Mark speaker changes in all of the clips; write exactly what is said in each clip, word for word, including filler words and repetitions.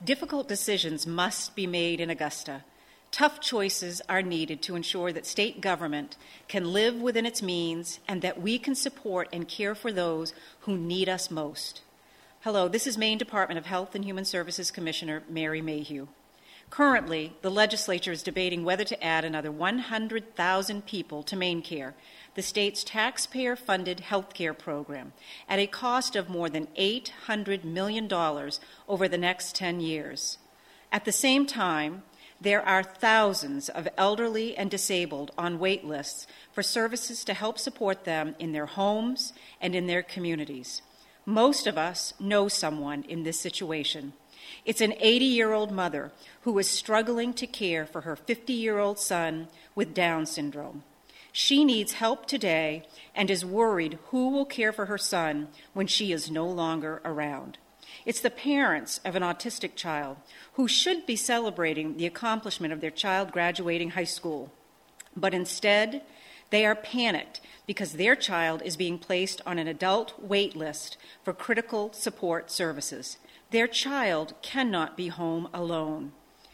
Speaker 1: Difficult decisions must be made in Augusta. Tough choices are needed to ensure that state government can live within its means and that we can support and care for those who need us most. Hello, this is Maine Department of Health and Human Services Commissioner Mary Mayhew. Currently, the legislature is debating whether to add another one hundred thousand people to MaineCare, the state's taxpayer-funded health care program, at a cost of more than eight hundred million dollars over the next ten years. At the same time, there are thousands of elderly and disabled on wait lists for services to help support them in their homes and in their communities. Most of us know someone in this situation. It's an eighty-year-old mother who is struggling to care for her fifty-year-old son with Down syndrome. She needs help today and is worried who will care for her son when she is no longer around. It's the parents of an autistic child who should be celebrating the accomplishment of their child graduating high school, but instead they are panicked because their child is being placed on an adult wait list for critical support services. Their child cannot be home alone.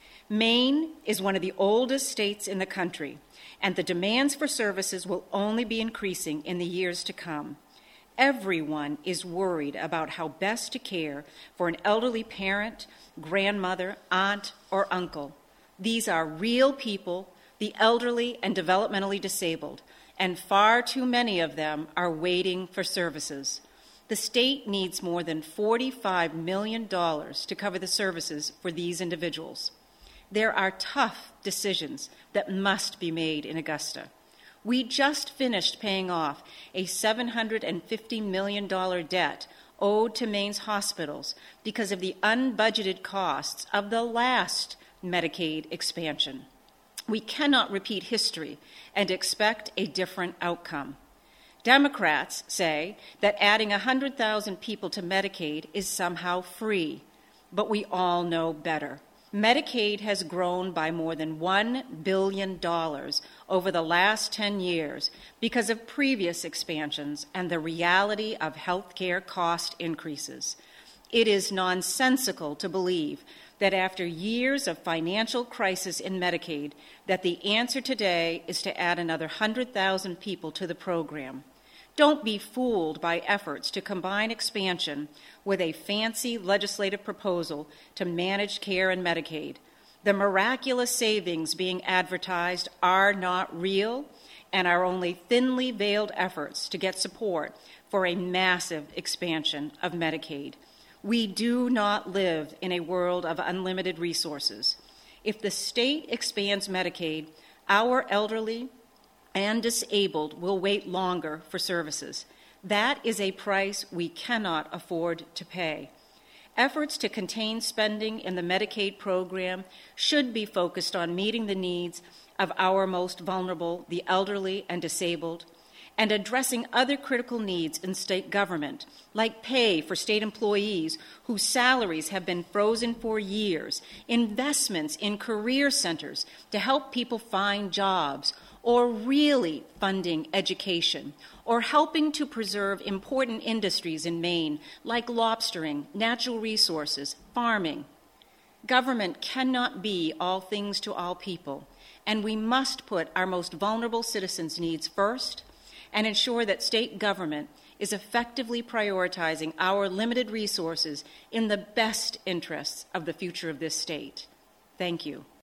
Speaker 1: Maine is one of the oldest states in the country, and the demands for services will only be increasing in the years to come. Everyone is worried about how best to care for an elderly parent, grandmother, aunt, or uncle. These are real people, the elderly and developmentally disabled, and far too many of them are waiting for services. The state needs more than forty-five million dollars to cover the services for these individuals. There are tough decisions that must be made in Augusta. We just finished paying off a seven hundred fifty million dollars debt owed to Maine's hospitals because of the unbudgeted costs of the last Medicaid expansion. We cannot repeat history and expect a different outcome. Democrats say that adding one hundred thousand people to Medicaid is somehow free, but we all know better. Medicaid has grown by more than one billion dollars over the last ten years because of previous expansions and the reality of health care cost increases. It is nonsensical to believe that after years of financial crisis in Medicaid, that the answer today is to add another one hundred thousand people to the program. Don't be fooled by efforts to combine expansion with a fancy legislative proposal to manage care in Medicaid. The miraculous savings being advertised are not real and are only thinly veiled efforts to get support for a massive expansion of Medicaid. We do not live in a world of unlimited resources. If the state expands Medicaid, our elderly and disabled will wait longer for services. That is a price we cannot afford to pay. Efforts to contain spending in the Medicaid program should be focused on meeting the needs of our most vulnerable, the elderly and disabled, and addressing other critical needs in state government, like pay for state employees whose salaries have been frozen for years, investments in career centers to help people find jobs, or really funding education, or helping to preserve important industries in Maine, like lobstering, natural resources, farming. Government cannot be all things to all people, and we must put our most vulnerable citizens' needs first and ensure that state government is effectively prioritizing our limited resources in the best interests of the future of this state. Thank you.